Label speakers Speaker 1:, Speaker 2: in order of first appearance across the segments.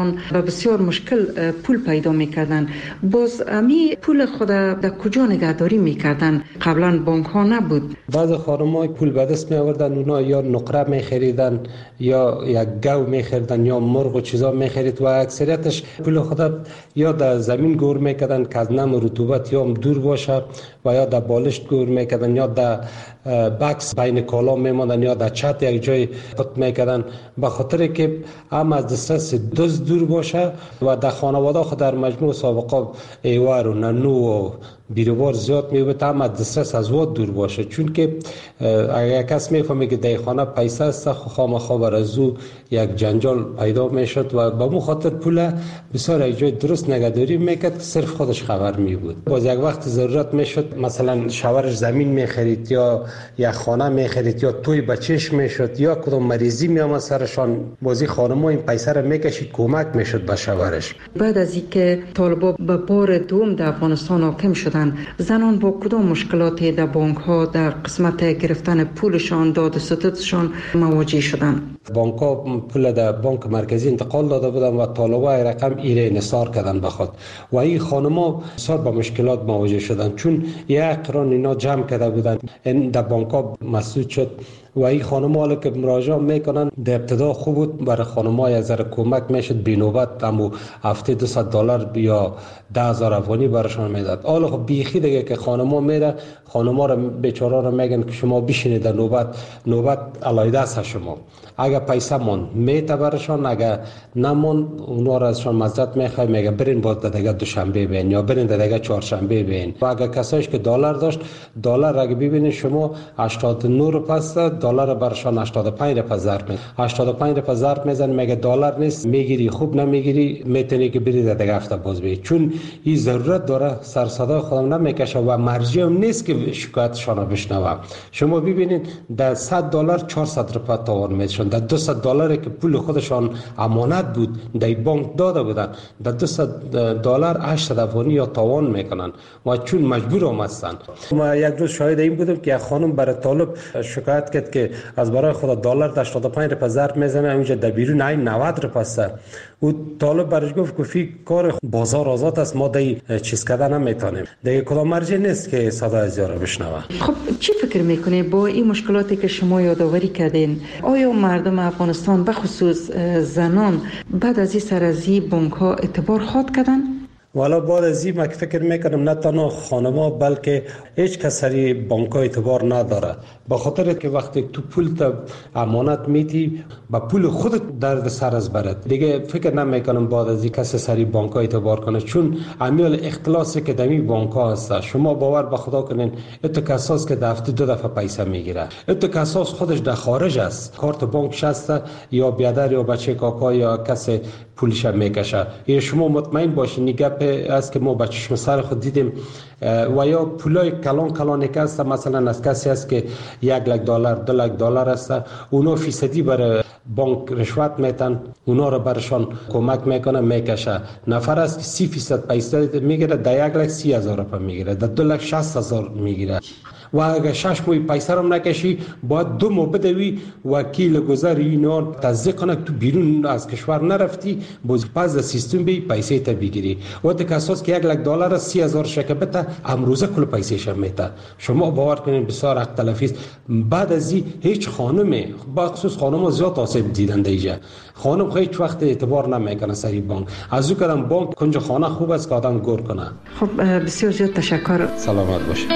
Speaker 1: زنان به بسیار مشکل پول پیدا میکردن. باز امی پول خود در کجا نگهداری میکردن؟ قبلا بانک ها نبود.
Speaker 2: بعض خانم‌ها پول به دست می آوردن، اونا یا نقره می خریدن یا یک گو می خریدن یا مرغ و چیزا می خرید و اکثریتش پول خود یا در زمین گور میکردن که از نم رطوبت یا دور باشه و یا در بالشت گور میکردن یا در بکس بین کالا میماندن یا در چت یک جای پت میکردن، به خاطر که هم از دسترس دزد دور باشه و در خانواده خود در مجموع سابقا ایوار و ننو و بیروبار زیاد میبود، هم از دسترس از واد دور باشه. چون که اگر کس میفهمه که در خانه پیسه است خامخا بر از او یک جنجال پیدا میشد و به مو خاطر پول بسیار یک جای درست نگهداری میکرد که صرف خودش خبر میبود. باز یک وقت ضرورت میشد مثلا شوهرش زمین میخرید یا یک خانه میخرید یا توی بچهش میشد یا کدام مریضی میامد سرشان، بازی خانم‌ها این پیسه را میکشید کمک میشد به شوهرش.
Speaker 1: بعد از اینکه طالبان به بار دوم در افغانستان حاکم شدند، زنان با کدام مشکلاتی در بانک ها در قسمت گرفتن پولشان، داد و ستدشان مواجه شدند؟
Speaker 2: بانک ها پول در بانک مرکزی انتقال داده بودن و طالبان رقم ایره انحصار کردن بخواد و این خانم‌ها بسیار با مشکلات مواجه شدند، چون یک قران اینا جمع کرده بودن در بانک ها مسدود شد و این خانم‌ها که مراجعه میکنن در ابتدا خوب بود، برای خانم‌ها یک ذره کمک میشد، بینوبت همو هفته $200 یا 10,000 افغانی براشون میداد. حالا خب بیخی دیگه که خانم‌ها میره، خانم‌ها رو بیچاره رو میگن که شما بشینید در نوبت علایده است شما. اگر پیسه مون میته براشون، اگر نمون اونا را ازشون مزد میخواد، میگه برین باز دیگه دوشنبه بین یا برین دیگه چهارشنبه بین. و اگر کسایش که دلار داشت، دلار اگه ببینید شما 89 رو پس دلار برشان 85 رو ضرب می 85 رو ضرب میزن، میگه دلار نیست میگیری خوب نمیگیری میتونی که بری دیگه هفته باز بری، چون این ضرورت داره سر صدا خودم نمیکشه و مرجع هم نیست که شکایتشان رو بشنوه. شما ببینید در $100 400 روپیه تاوان میشن، در $200 که پول خودشان امانت بود در بانک داده بودن، در $200 800 افغانی یا تاوان میکنن و چون مجبور هم هستن. ما یک روز شاهد این بودم که یک خانم برای طالب شکایت کرد که از برای خود دلار 85 روپیه ضرب میزنه، اونجا در بیرون 90 روپیه است. او طالب برش گفت که کار بازار آزاد است، ما دی چیز کردن نمیتونیم، دیگه کدام مرجع نیست که صدا از یارو بشنوه.
Speaker 1: خب چی فکر میکنه با این مشکلاتی که شما یادآوری کردین، آیا مردم افغانستان به خصوص زنان بعد از این سرازی بانک ها اعتبار خواهد کردن؟
Speaker 2: والا بعد از این من فکر میکنم نه تنها خانم‌ها بلکه هیچ کس سری بانک‌ها اعتبار نداره، به خاطر که وقتی تو پول تا امانت میتی با پول خودت درد سر از برد، دیگه فکر نمیکنم بعد از این کس سری بانک‌ها اعتبار کنه، چون امیال اختلاسی که دمی بانک‌ها هست. شما باور به خدا کنین ات کساس که در هفته 2 دفعه پیسه میگیره، ات کساس خودش در خارج است، کارت بانک شسته یا بیادر یا بچه کاکا یا کسی پولش میکشه. یا شما مطمئن باشین نگپ است که ما با چشم سر خود دیدیم و یا پولای کلان که است، مثلا از کسی است که $100,000 $200,000 است، اونا فیصدی برای بانک رشوت میتن، اونا رو برشان کمک میکنه میکشه. نفر است که 30% پیسه میگیره، در 1,30,000 روپیه میگیره، در 2,60,000 میگیره و اگر 6 ماه پیسه رو نکشی باید 2 ماه بدوی وکیل گذر اینا تصدیق کنه تو بیرون از کشور نرفتی، باز پس سیستم بی پیسه تا بگیری. وقتی که اساس که $1,00,000 30,000 شکبته امروزه کل پیسه شم میته. شما باور کنید بسیار حق تلفی است. بعد از این هیچ خانمی، با خصوص خانم‌ها زیاد آسیب دیدن دیگه، خانم هیچ وقت اعتبار نمیکنه سری بانک. از او کدام بانک کنج خانه خوب است که آدم گور کنه.
Speaker 1: خب بسیار زیاد تشکر.
Speaker 2: سلامت باشید.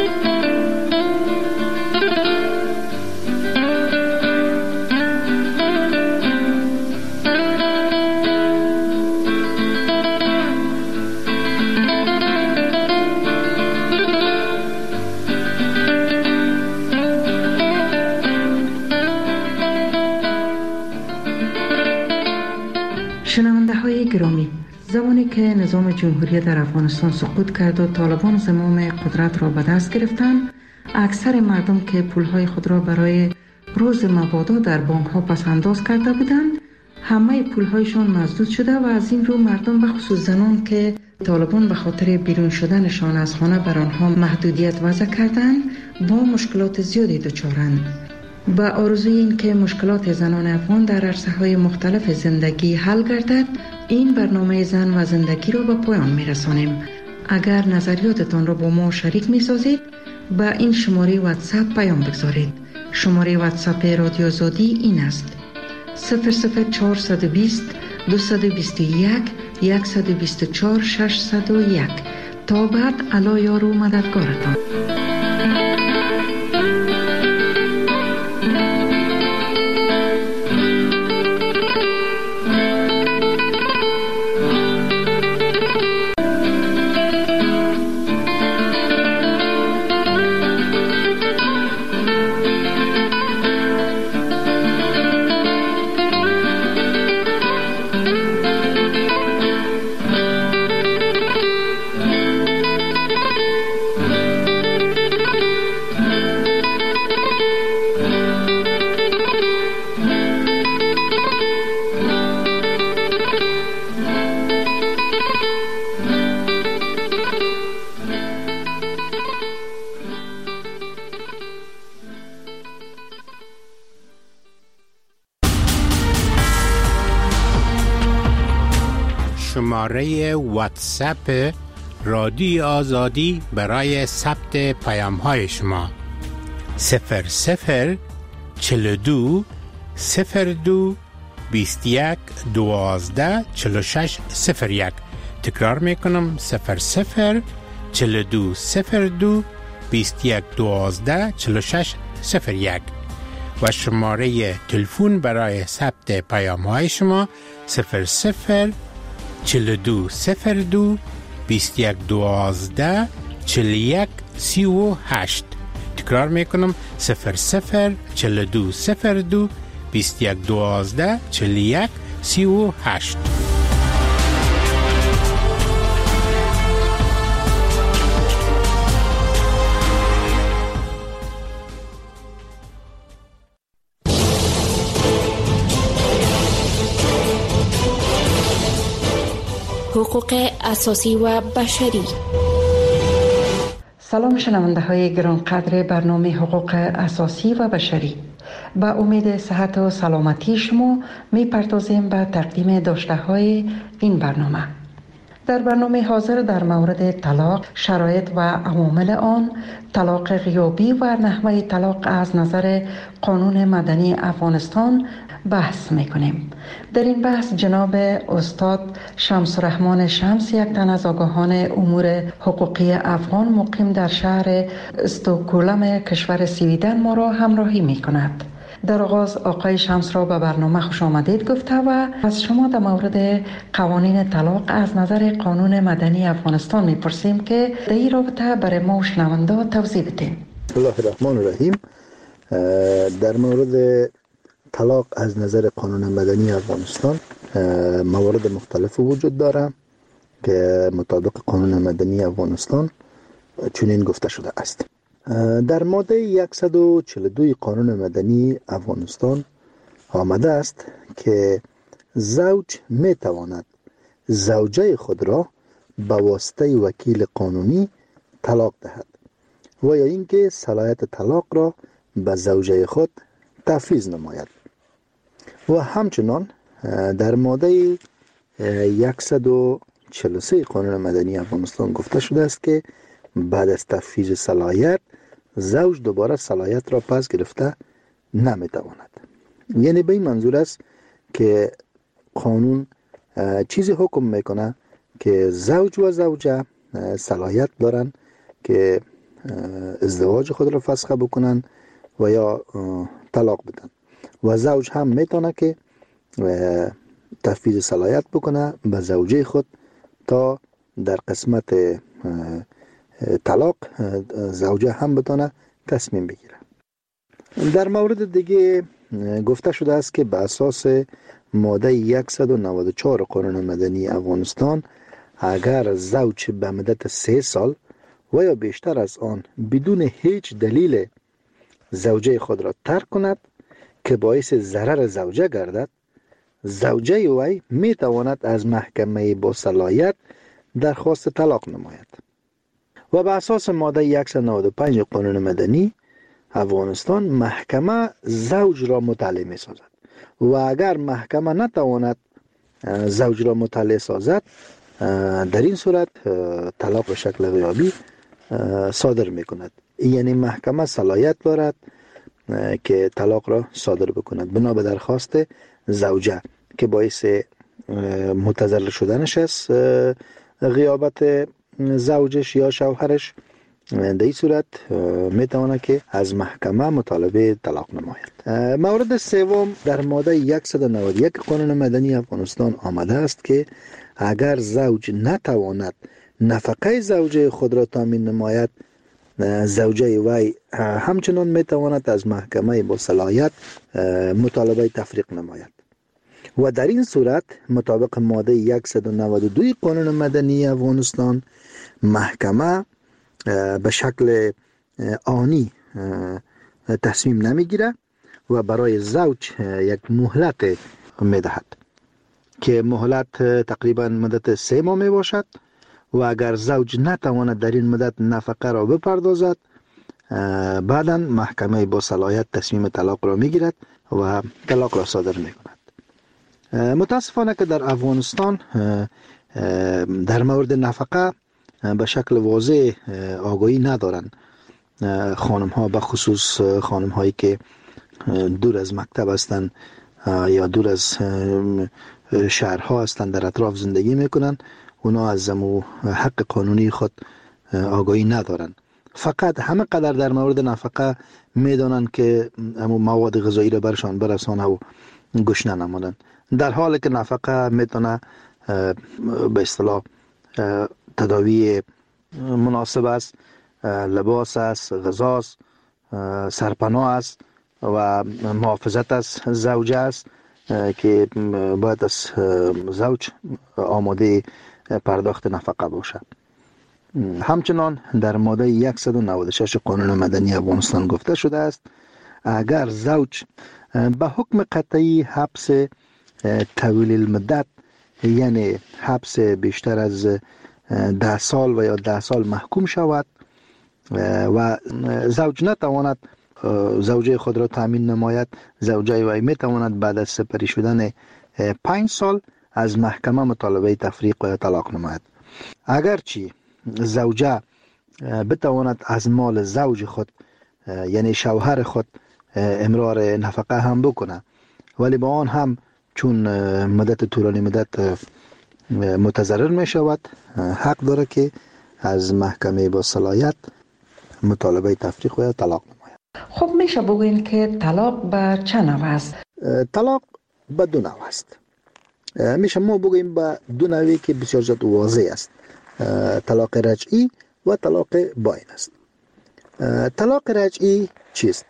Speaker 1: شنونده های گرامی، زمانی که نظام جمهوری در افغانستان سقوط کرد و طالبان زمام قدرت را به دست گرفتند، اکثر مردم که پولهای خود را برای روز مبادا در بانک ها پس انداز کرده بودند، همه پولهایشان مسدود شده و از این رو مردم به خصوص زنان که طالبان به خاطر بیرون شدنشان از خانه بر آنها محدودیت وضع کردند با مشکلات زیادی دچارند. با آرزوی این که مشکلات زنان افغان در عرصه‌های مختلف زندگی حل گردد، این برنامه زن و زندگی را به پایان می‌رسانیم. اگر نظریاتتان را با ما شریک می‌سازید، با این شماره واتساپ پیام بگذارید. شماره واتساپ رادیو آزادی این است: 00420 221 124 601. تا بعد، الله یار و مددگارتان.
Speaker 3: شماره واتساپ رادیو آزادی برای ثبت پیام‌های شما 0042 02 21 12 46 01. تکرار میکنم: 0042 02 21 12 46 01. و شماره تلفن برای ثبت پیام‌های شما 42 02 21 12 41 38. تکرار میکنم: 42 02 21 12 41 38.
Speaker 4: حقوق اساسی و بشری.
Speaker 1: سلام شنونده های گرانقدر برنامه حقوق اساسی و بشری. با امید صحت و سلامتی شما می پردازیم به تقدیم داشته های این برنامه. در برنامه حاضر در مورد طلاق، شرایط و عوامل آن، طلاق غیابی و نحوه طلاق از نظر قانون مدنی افغانستان بحث میکنیم. در این بحث جناب استاد شمس الرحمن شمس، یک تن از آگاهان امور حقوقی افغان مقیم در شهر استکهلم کشور سویدن، ما را همراهی میکند. در آغاز آقای شمس را به برنامه خوش آمدید گفته و از شما در مورد قوانین طلاق از نظر قانون مدنی افغانستان میپرسیم که در این رابطه برای ما و شنونده توضیح بدین.
Speaker 5: بسم الله الرحمن الرحیم. در مورد طلاق از نظر قانون مدنی افغانستان موارد مختلف وجود داره که مطابق قانون مدنی افغانستان چنین گفته شده است. در ماده 142 قانون مدنی افغانستان آمده است که زوج می تواند زوجه خود را به واسطه وکیل قانونی طلاق دهد و یا اینکه صلاحیت طلاق را به زوجه خود تفویض نماید. و همچنان در ماده 143 قانون مدنی افغانستان گفته شده است که بعد از تفویض صلاحیت زوج دوباره صلاحیت را پس گرفته نمیتواند. یعنی به این منظور است که قانون چیزی حکم میکنه که زوج و زوجه صلاحیت دارن که ازدواج خود را فسخ بکنن و یا طلاق بدن و زوج هم میتونه که تفویض صلاحیت بکنه به زوجه خود تا در قسمت طلاق زوجه هم بتونه تصمیم بگیره. در مورد دیگه گفته شده است که به اساس ماده 194 قانون مدنی افغانستان اگر زوج به مدت 3 سال و یا بیشتر از آن بدون هیچ دلیل زوجه خود را ترک کند که باعث ضرر زوجه گردد، زوجه وی می تواند از محکمه با صلاحیت درخواست طلاق نماید. و به اساس ماده 195 قانون مدنی افغانستان محکمه زوج را مطلع می سازد و اگر محکمه نتواند زوج را مطلع سازد، در این صورت طلاق به شکل غیابی صادر می کند. یعنی محکمه صلاحیت دارد که طلاق را صادر بکند بنا به درخواست زوجه که باعث متضرر شدنش است غیابت زوجش یا شوهرش. در این صورت می تواند که از محکمه مطالبه طلاق نماید. مورد سوم در ماده 191 قانون مدنی افغانستان آمده است که اگر زوج نتواند نفقه زوجه خود را تامین نماید، زوجه وی همچنان می تواند از محکمه با صلاحیت مطالبه تفریق نماید و در این صورت مطابق ماده 192 قانون مدنی افغانستان محکمه به شکل آنی تصمیم نمیگیره و برای زوج یک مهلت میدهد که مهلت تقریبا مدت 3 ماه می باشد و اگر زوج نتواند در این مدت نفقه را بپردازد، بعدا محکمه با صلاحیت تصمیم طلاق را میگیرد و طلاق را صادر می کند. متاسفانه که در افغانستان در مورد نفقه به شکل واضح آگاهی ندارند. خانم ها به خصوص خانم هایی که دور از مکتب هستند یا دور از شهرها هستند، در اطراف زندگی میکنند، اونا از حق قانونی خود آگاهی ندارند. فقط همه قدر در مورد نفقه میدانند که مواد غذایی را برشان برسانه و گشنه نمانند، در حالی که نفقه میتونه به اصطلاح تداوی مناسب است، لباس است، غذا است، سرپناه است و محافظت از زوجه است که باید از زوج آماده پرداخت نفقه باشد. همچنان در ماده 196 قانون مدنی افغانستان گفته شده است اگر زوج به حکم قطعی حبس طویل المدت، یعنی حبس بیشتر از 10 سال و یا 10 سال محکوم شود و زوج نتواند زوجه خود را تامین نماید، زوجه وی می تواند بعد از سپری شدن 5 سال از محکمه مطالبه تفریق و طلاق نماید. اگرچه زوجه بتواند از مال زوج خود یعنی شوهر خود امرار نفقه هم بکنه، ولی با آن هم چون مدت طولانی مدت متضرر می شود، حق داره که از محکمه با صلاحیت مطالبه تفریق و طلاق نماید.
Speaker 1: خب میشه بگوین که طلاق به چه نوع است؟
Speaker 5: طلاق به 2 نوع است. میشه ما بگوییم به 2 نوعی که بسیار زیاد واضح است. طلاق رجعی و طلاق باین است. طلاق رجعی چیست؟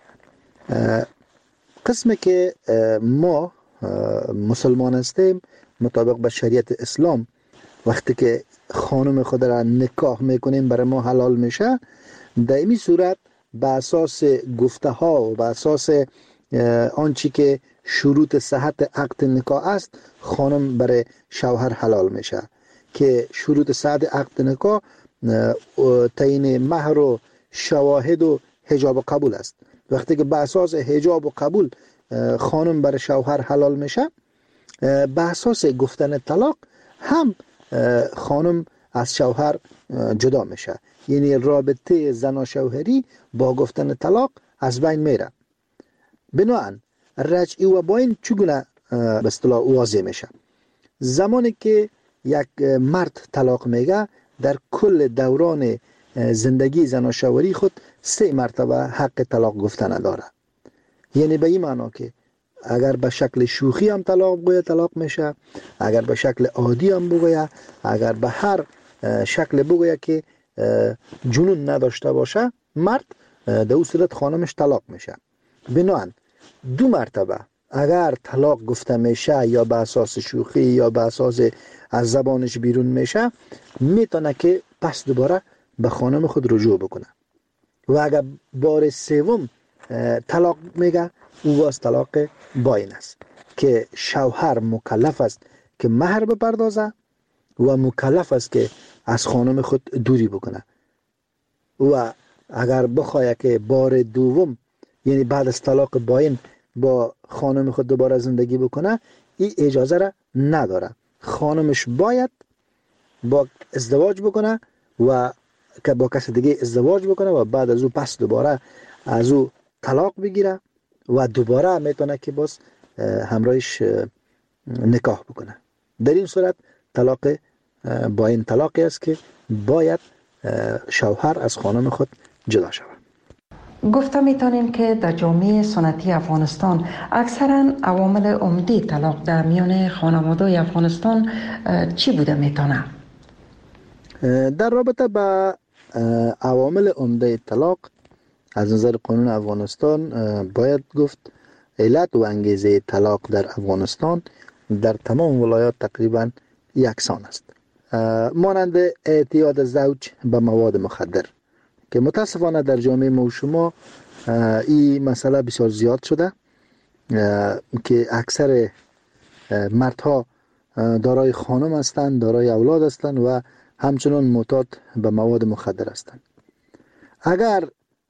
Speaker 5: قسمی که ما مسلمان هستیم مطابق به شریعت اسلام وقتی که خانم خود را نکاح میکنیم برای ما حلال میشه، در این صورت به اساس گفته ها و به اساس آنچه که شروط صحت عقد نکاح است خانم برای شوهر حلال میشه که شروط صحت عقد نکاح تعیین مهر و شواهد و حجاب و قبول است. وقتی که به اساس حجاب و قبول خانم برای شوهر حلال میشه، به اساس گفتن طلاق هم خانم از شوهر جدا میشه، یعنی رابطه زن و شوهری با گفتن طلاق از بین میره. بنابراین رجعی و باین چگونه به اصطلاح واضح میشه؟ زمانی که یک مرد طلاق میگه در کل دوران زندگی زن و شوهری خود 3 مرتبه حق طلاق گفتن داره. یعنی به این معنا که اگر به شکل شوخی هم طلاق بگویه طلاق میشه، اگر به شکل عادی هم بگویه، اگر به هر شکل بگویه که جنون نداشته باشه مرد، در اون صورت خانمش طلاق میشه. بنابراین 2 مرتبه اگر طلاق گفته میشه یا به اساس شوخی یا به اساس از زبانش بیرون میشه، میتونه که پس دوباره به خانم خود رجوع بکنه و اگر بار 3 طلاق میگه او باز طلاق باین است که شوهر مکلف است که مهر بپردازه و مکلف است که از خانم خود دوری بکنه و اگر بخواه که بار 2 یعنی بعد از طلاق باین با خانم خود دوباره زندگی بکنه، این اجازه را نداره. خانمش باید با ازدواج بکنه و که با کس دیگه ازدواج بکنه و بعد از او پس دوباره از او طلاق بگیره و دوباره میتونه که باز همراهش نکاح بکنه. در این صورت طلاق باین طلاقی است که باید شوهر از خانم خود جدا شود.
Speaker 1: گفته میتونیم که در جامعه سنتی افغانستان اکثرا عوامل عمده طلاق در میان خانواده افغانستان چی بوده میتونه؟
Speaker 5: در رابطه با عوامل عمده طلاق از نظر قانون افغانستان باید گفت علت و انگیزه طلاق در افغانستان در تمام ولایات تقریبا یکسان است، مانند اعتیاد زوج به مواد مخدر که متاسفانه در جامعه ما و شما این مسئله بسیار زیاد شده که اکثر مردها دارای خانم هستند، دارای اولاد هستند و همچنان معتاد به مواد مخدر هستند. اگر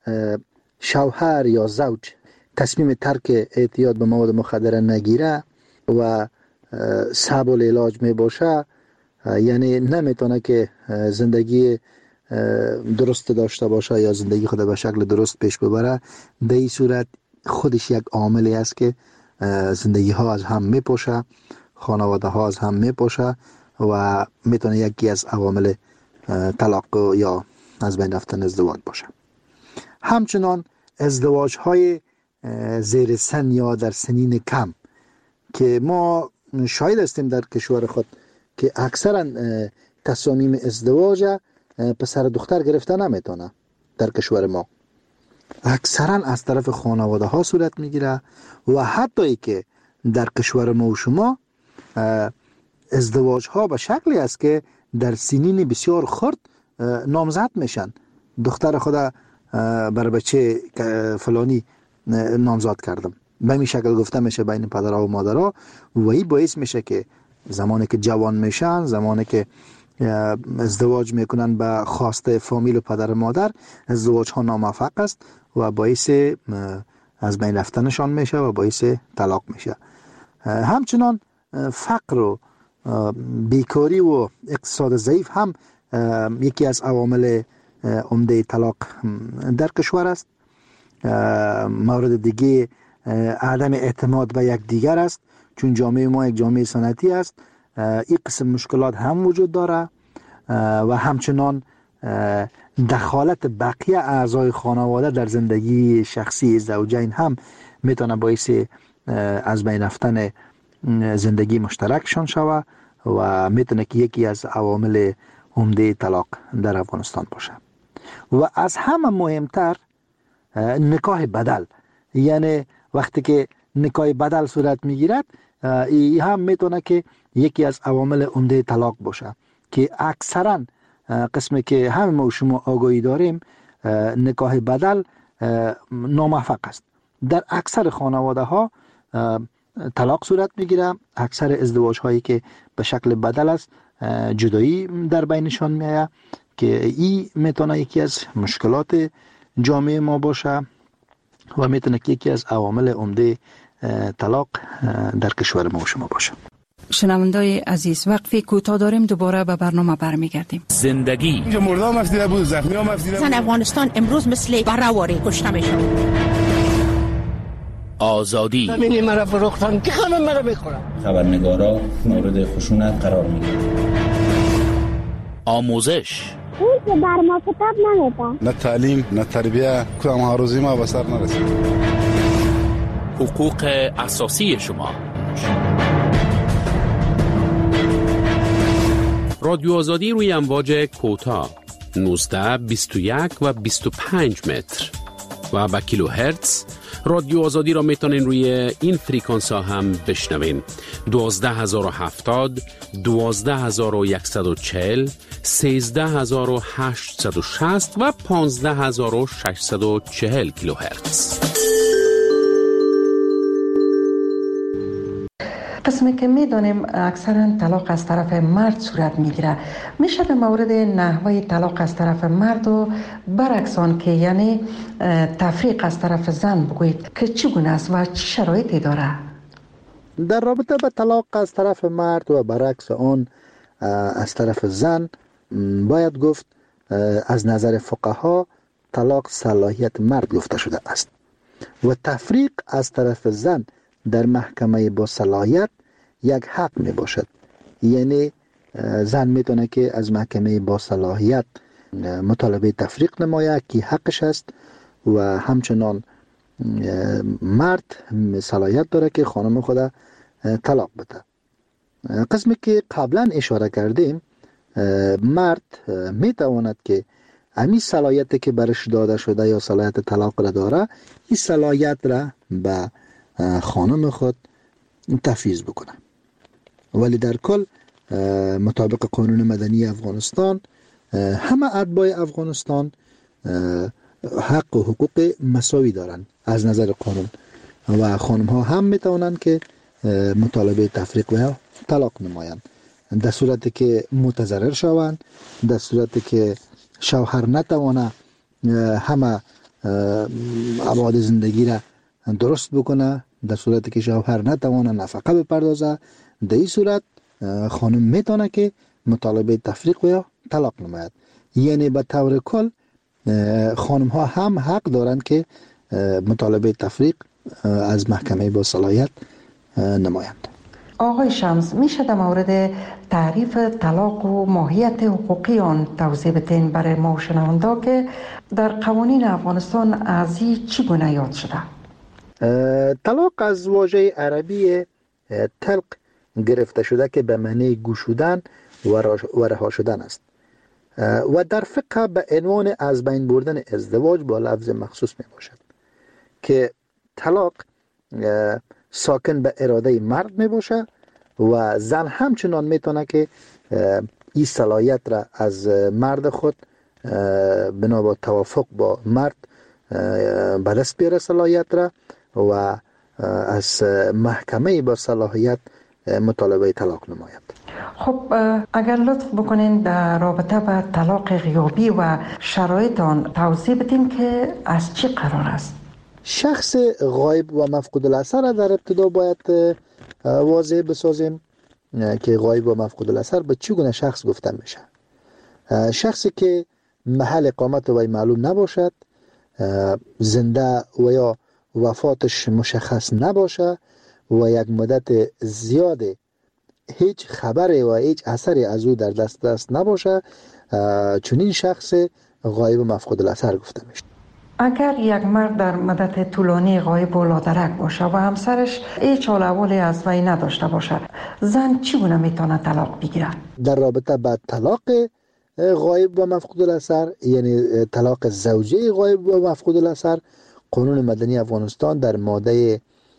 Speaker 5: شوهر یا زوج تصمیم ترک اعتیاد به مواد مخدر نگیره و صعب العلاج می باشه، یعنی نمیتونه که زندگی درست داشته باشه یا زندگی خود به شکل درست پیش ببره، در این صورت خودش یک عاملی است که زندگی ها از هم میپاشه، خانواده ها از هم میپاشه و میتونه یکی از عوامل طلاق یا از بین رفتن ازدواج باشه. همچنان ازدواج های زیر سن یا در سنین کم که ما شاهد هستیم در کشور خود که اکثرا تصامیم ازدواج پسر دختر گرفته نمیتونه. در کشور ما اکثرا از طرف خانواده ها صورت میگیره و حتی ای که در کشور ما و شما ازدواج ها به شکلی است که در سنین بسیار خرد نامزد میشن. دختر خدا بر بچه فلانی نامزد کردم، به این شکل گفته میشه بین پدرها و مادرها و این باعث میشه که زمانی که جوان میشن، زمانی که ازدواج میکنن به خواسته فامیل و پدر و مادر، ازدواج ها ناموفق است و باعث از بین رفتنشان میشه و باعث طلاق میشه. همچنان فقر و بیکاری و اقتصاد ضعیف هم یکی از عوامل عمده طلاق در کشور است. مورد دیگه عدم اعتماد به یک دیگر است، چون جامعه ما یک جامعه سنتی است. این قسم مشکلات هم وجود داره و همچنان دخالت بقیه اعضای خانواده در زندگی شخصی زوجین هم میتونه باعث از بین رفتن زندگی مشترکشان شوه و میتونه که یکی از عوامل عمده طلاق در افغانستان باشه. و از همه مهمتر نکاح بدل، یعنی وقتی که نکاح بدل صورت میگیرد، این هم میتونه که یکی از عوامل عمده طلاق باشه که اکثرا قسمی که همه ما و شما آگاهی داریم نکاح بدل ناموفق است. در اکثر خانواده ها طلاق صورت میگیره. اکثر ازدواج هایی که به شکل بدل است جدایی در بینشان میآید که این میتونه یکی از مشکلات جامعه ما باشه و میتونه که یکی از عوامل عمده طلاق در کشور ما و شما باشه.
Speaker 6: شنوندای عزیز، وقفی کوتاه داریم، دوباره به برنامه برمیگردیم.
Speaker 7: زندگی
Speaker 8: اینجا مردم افزیده بود، زخمی هم افزیده بود.
Speaker 9: زن افغانستان امروز مثل برهواری کشته میشه.
Speaker 7: آزادی
Speaker 10: زمینی مرا فروختن که خانم مرا بخورم.
Speaker 11: خبرنگارا مورد خشونت قرار میگیرن.
Speaker 7: آموزش
Speaker 12: اون که بر ما کتاب نمیدن،
Speaker 8: نه تعلیم نه تربیه، کدام ها روزی ما به سر نرسید.
Speaker 7: حقوق اساسی شما. رادیو آزادی روی امواج کوتاه 19 21 و 25 متر و با کیلو هرتز. رادیو آزادی را میتونین روی این فریکانس ها هم بشنوین: 12070 12140 13860 و 15640 کیلو هرتز.
Speaker 1: قسمی که میدونیم اکثرا طلاق از طرف مرد صورت میگیره، میشه در مورد نحوه طلاق از طرف مرد و برعکس آن که یعنی تفریق از طرف زن بگویید که چگونه است و چه شرایطی داره؟
Speaker 5: در رابطه با طلاق از طرف مرد و برعکس آن از طرف زن باید گفت از نظر فقها طلاق صلاحیت مرد گفته شده است و تفریق از طرف زن در محکمه با صلاحیت یک حق می باشد. یعنی زن میتونه که از محکمه با صلاحیت مطالبه تفریق نماید که حقش است و همچنان مرد صلاحیت داره که خانم خود طلاق بده. قسمی که قبلا اشاره کردیم، مرد میتواند که امی صلاحیتی که برش داده شده یا صلاحیت طلاق را داره، این صلاحیت را به خانم خود تفویض بکنه. ولی در کل مطابق قانون مدنی افغانستان همه اتباع افغانستان حق و حقوق مساوی دارند از نظر قانون و خانم ها هم میتوانند که مطالبه تفریق و طلاق نمایند در صورتی که متضرر شوند، در صورتی که شوهر نتوانه همه ابعاد زندگی را درست بکنه، در صورتی که شوهر نتوانه نفقه بپردازه، در این صورت خانم میتونه که مطالبه تفریق و طلاق نماید. یعنی به طور کل خانم ها هم حق دارند که مطالبه تفریق از محکمه با صلاحیت نمایند.
Speaker 1: آقای شمس، میشه در مورد تعریف طلاق و ماهیت حقوقی آن توضیح بدین برای ما شنوندا که در قوانین افغانستان از این چگونه یاد شده؟
Speaker 5: طلاق از واژه عربی طلق گرفته شده که به معنی گشودن و رها شدن است و در فقه به عنوان از بین بردن ازدواج با لفظ مخصوص می باشد که طلاق ساکن به اراده مرد می باشه و زن همچنان می تونه که این صلاحیت را از مرد خود بنا با توافق با مرد به دست بیاره صلاحیت را و از محکمه با صلاحیت مطالبه طلاق نماید.
Speaker 1: خب اگر لطف بکنین در رابطه با طلاق غیابی و شرایط آن توضیح بدین که از چی قرار است؟
Speaker 5: شخص غایب و مفقود الاثر در ابتدا باید واضح بسازیم که غایب و مفقود الاثر به چگونه شخص گفته میشه. شخصی که محل اقامت وی معلوم نباشد، زنده و یا وفاتش مشخص نباشه و یک مدت زیاد هیچ خبری و هیچ اثری از او در دست نباشه، چنین شخص غایب و مفقود الاثر گفته میشه.
Speaker 1: اگر یک مرد در مدت طولانی غایب و لادرک باشه و همسرش هیچ حال احوالی از وی نداشته باشه، زن چگونه میتونه طلاق بگیره؟
Speaker 5: در رابطه با طلاق غایب و مفقود الاثر، یعنی طلاق زوجه غایب و مفقود الاثر، قانون مدنی افغانستان در ماده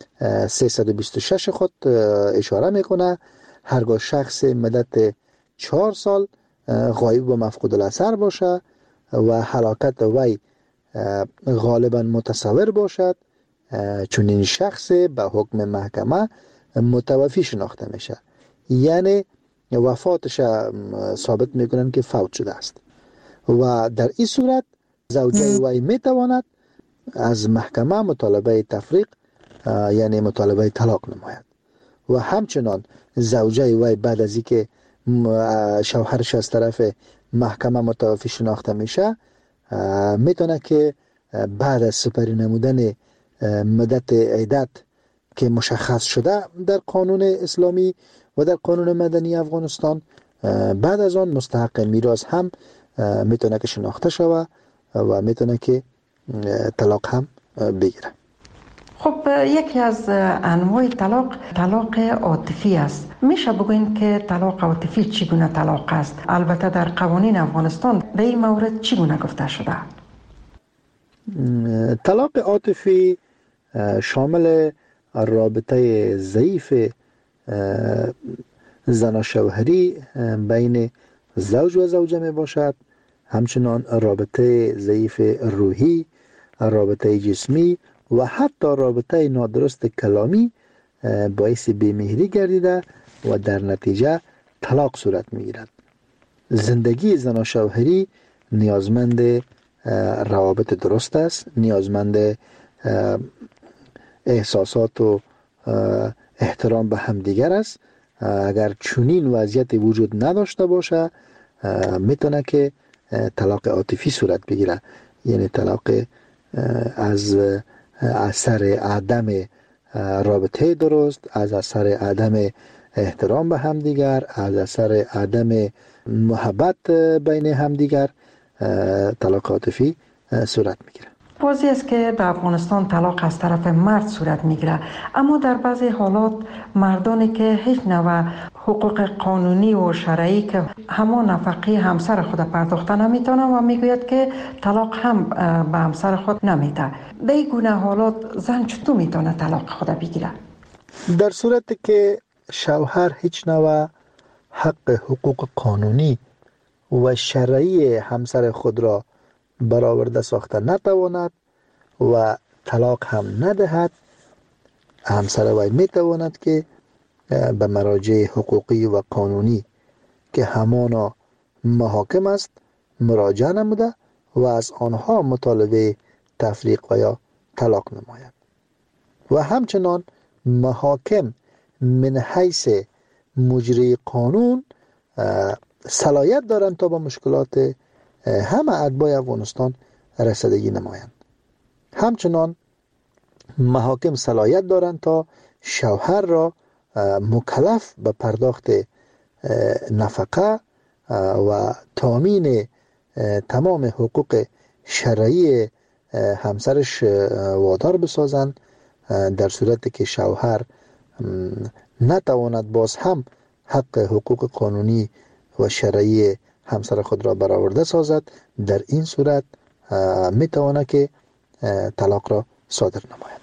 Speaker 5: 326 خود اشاره میکنه هرگاه شخص مدت 4 سال غایب و مفقود الاثر باشه و هلاکت وی غالبا متصور باشد، چون این شخص به حکم محکمه متوفی شناخته میشه، یعنی وفاتش ثابت میکنن که فوت شده است و در این صورت زوجه وی میتواند از محکمه مطالبه تفریق یعنی مطالبه طلاق نماید و همچنان زوجه وی بعد از اینکه شوهرش از طرف محکمه متوفی شناخته میشه میتونه که بعد از سپری نمودن مدت عدت که مشخص شده در قانون اسلامی و در قانون مدنی افغانستان، بعد از آن مستحق میراث هم میتونه که شناخته شود و میتونه که طلاق هم بگیره.
Speaker 1: خب یکی از انواع طلاق عاطفی است. میشه بگوین که طلاق عاطفی چگونه طلاق است؟ البته در قوانین افغانستان در این مورد چگونه گفته شده؟
Speaker 5: طلاق عاطفی شامل رابطه ضعیف زن و شوهری بین زوج و زوجه می باشد، همچنان رابطه ضعیف روحی، رابطه جسمی و حتی رابطه نادرست کلامی باعث بیمهری گردیده و در نتیجه طلاق صورت میگیرد. زندگی زن و شوهری نیازمند روابط درست است، نیازمند احساسات و احترام به همدیگر است. اگر چنین وضعیت وجود نداشته باشه میتونه که طلاق عاطفی صورت بگیره، یعنی طلاق از اثر عدم رابطه درست، از اثر عدم احترام به همدیگر، از اثر عدم محبت بین همدیگر طلاق عاطفی صورت میگیره.
Speaker 1: واضح است که در افغانستان طلاق از طرف مرد صورت میگیره، اما در بعضی حالات مردانی که هیچ نوع حقوق قانونی و شرعی که همان نفقه همسر خود پرداخته نمیتونه و میگوید که طلاق هم به همسر خود نمیده. در این گونه حالات زن چطور میتونه طلاق خود بگیره؟
Speaker 5: در صورتی که شوهر هیچ نوع حق حقوق قانونی و شرعی همسر خود را برآورده ساخته نتواند و طلاق هم ندهد، همسر وی میتواند که به مراجع حقوقی و قانونی که همانا محاکم است مراجعه نموده و از آنها مطالبه تفریق و یا طلاق نماید. و همچنان محاکم من حیث مجری قانون صلاحیت دارند تا با مشکلات همه اتباع افغانستان رسیدگی نمایند. همچنان محاکم صلاحیت دارند تا شوهر را مکلف به پرداخت نفقه و تامین تمام حقوق شرعی همسرش وادار بسازند. در صورتی که شوهر نتواند باز هم حق حقوق قانونی و شرعی همسر خود را برآورده سازد، در این صورت میتواند که طلاق را صادر نماید.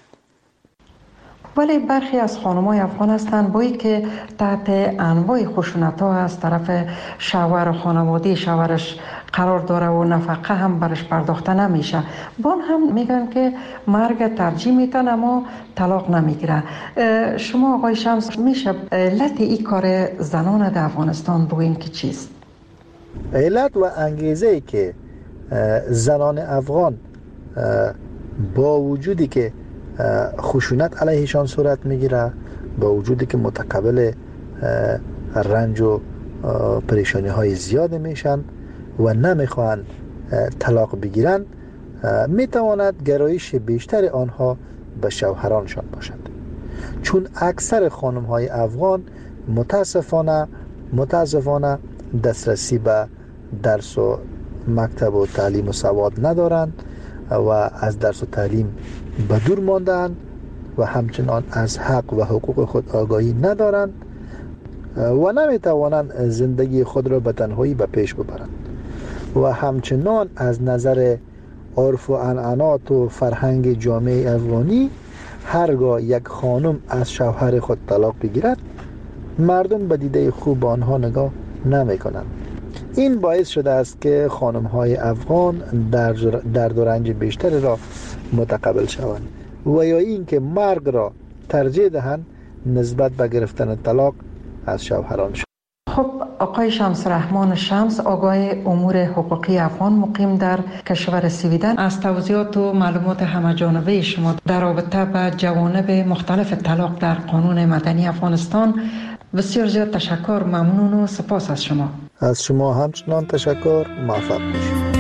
Speaker 1: ولی برخی از خانم‌های افغان هستند با اینکه تحت انواع خشونت‌ها از طرف شوهر و خانواده شوهرش قرار داره و نفقه هم برش پرداخته نمیشه، بان هم میگن که مرگ ترجیح میتن اما طلاق نمیگیره. شما آقای شمس میشه علت این کار زنان در افغانستان بگوین که چیست؟
Speaker 5: علت و انگیزه که زنان افغان با وجودی که خشونت علیهشان صورت میگیره، با وجودی که متقبل رنج و پریشانی های زیاد میشن و نمیخوان طلاق بگیرن، میتواند گرایش بیشتر آنها به شوهرانشان باشد. چون اکثر خانم های افغان متاسفانه دسترسی به درس و مکتب و تعلیم و سواد ندارند و از درس و تعلیم به دور ماندند و همچنان از حق و حقوق خود آگاهی ندارند و نمیتوانند زندگی خود را به تنهایی به پیش ببرند و همچنان از نظر عرف و عنعنات و فرهنگ جامعه افغانی هرگاه یک خانم از شوهر خود طلاق بگیرد مردم به دیده خوب آنها نگاه نمی کنند. این باعث شده است که خانم های افغان درد و رنج بیشتر را متقبل شوند و یا این که مرگ را ترجیح دهند نسبت به گرفتن طلاق از شوهرانشان.
Speaker 1: خب آقای شمس رحمان شمس، آگاه امور حقوقی افغان مقیم در کشور سویدن، از توضیحات و معلومات همه‌جانبه شما در رابطه با جوانب مختلف طلاق در قانون مدنی افغانستان بسیار زیاد تشکر، ممنون و سپاس از شما.
Speaker 5: از شما همچنان تشکر، موفق باشید.